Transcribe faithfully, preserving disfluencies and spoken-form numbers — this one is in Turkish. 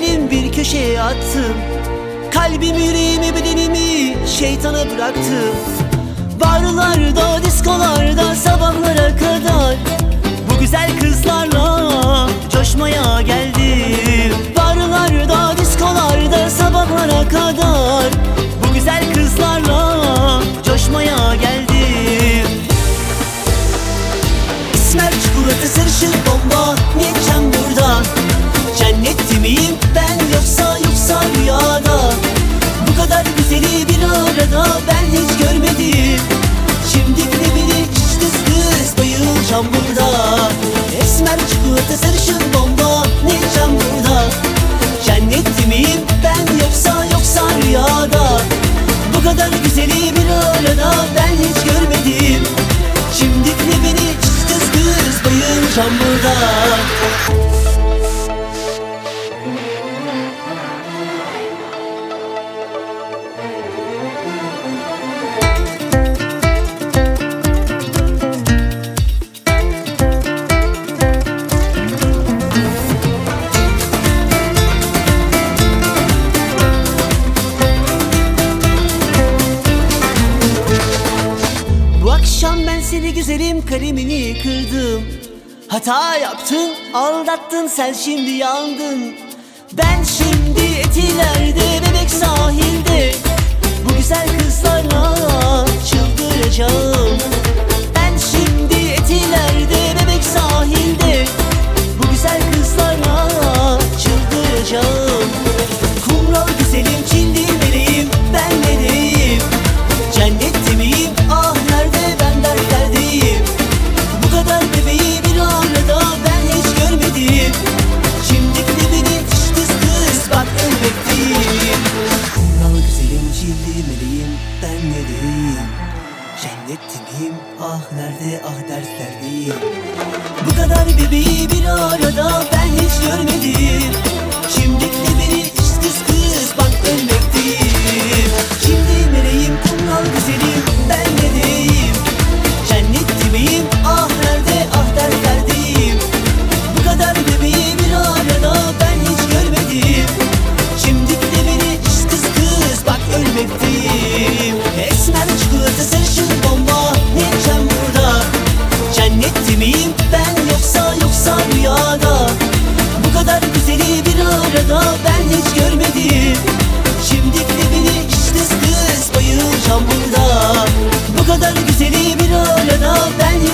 güzelim bir köşeye attım. Kalbimi, yüreğimi, bedenimi şeytana bıraktım. Barlarda, diskolarda sabahlara kadar bu güzel kızlarla coşmaya geldim. Barlarda, diskolarda sabahlara kadar bu güzel kızlarla coşmaya geldim. Esmer çikolata sarışın bomba, ne içeceğim buradan? Cennette miyim ben yoksa yoksa rüyada? Bu kadar güzeli bir arada ben hiç görmedim. Şimdi de beni iç kız kız bayılacağım burada. Esmer çikolata sarışın bomba, ne içeceğim burada? Cennette miyim ben yoksa yoksa rüyada? Bu kadar güzeli bir arada ben hiç görmedim. Şimdi de beni iç kız kız bayılacağım burada. Bu akşam ben seni güzelim kalemini kırdım. Hata yaptın, aldattın, sen şimdi yandın. Ben şimdi Etiler'de, Bebek sahilde bu güzel kızlarla çıldıracağım. Ben şimdi Etiler'de, Bebek sahilde bu güzel kızlarla çıldıracağım. Kumral güzelim, çilli meleğim, ben nereyim? Cennette miyim? Ah nerede, ben dertlerdeyim. Bu kadar bebeği bir arada ben hiç görmedim. Şimdi de beni iç kız kız bak ölmekteyim. Kumral güzelim, çilli meleğim, ben nereyim? Cennette miyim? Ah nerede, ah dertlerdeyim. Bu kadar bebeği bir arada ben hiç görmedim. Şimdi de beni iç kız kız bak ölmekteyim. Şimdi meleğim, kumral güzelim, ben nereyim? Cennette miyim? Ah nerede, ah dertlerdeyim. Bu kadar bebeği bir arada ben hiç görmedim. Şimdi de beni iç kız kız bak ölmekteyim. Esmer çikolata sarışın bomba, ne içeceğim burada? Cennette miyim ben yoksa yoksa rüyada? Bu kadar güzeli bir arada ben hiç görmedim. Şimdi de beni iç kız kız bayılacağım burada. Bu kadar güzeli bir arada ben